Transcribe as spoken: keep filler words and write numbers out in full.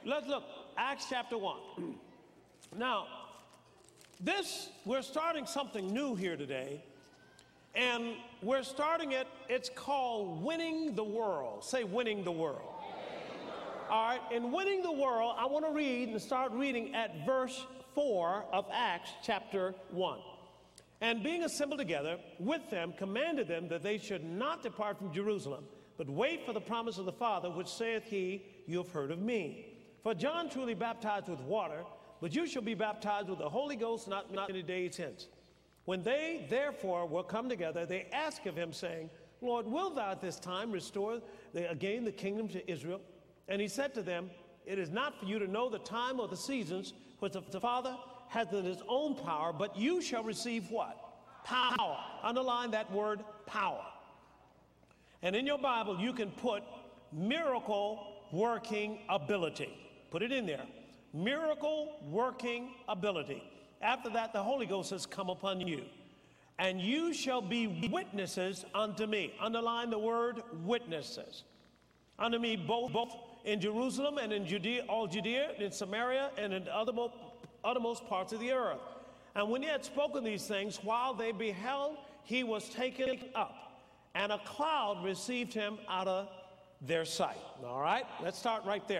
Let's look. Acts chapter one. Now, this, we're starting something new here today. And we're starting it, it's called Winning the World. Say, winning the world. All right, in winning the world, I want to read and start reading at verse four of Acts chapter one. And being assembled together with them, commanded them that they should not depart from Jerusalem, but wait for the promise of the Father, which saith he, you have heard of me. For John truly baptized with water, but you shall be baptized with the Holy Ghost not, not many days hence. When they therefore were come together, they asked of him, saying, Lord, wilt thou at this time restore the, again the kingdom to Israel? And he said to them, it is not for you to know the time or the seasons which the, the Father hath in his own power, but you shall receive what? Power. Underline that word, power. And in your Bible, you can put miracle working ability. Put it in there. Miracle working ability. After that, the Holy Ghost has come upon you. And you shall be witnesses unto me. Underline the word witnesses. Unto me both, both in Jerusalem and in Judea, all Judea, in Samaria, and in the uttermost, uttermost parts of the earth. And when he had spoken these things, while they beheld, he was taken up, and a cloud received him out of their sight. All right, let's start right there.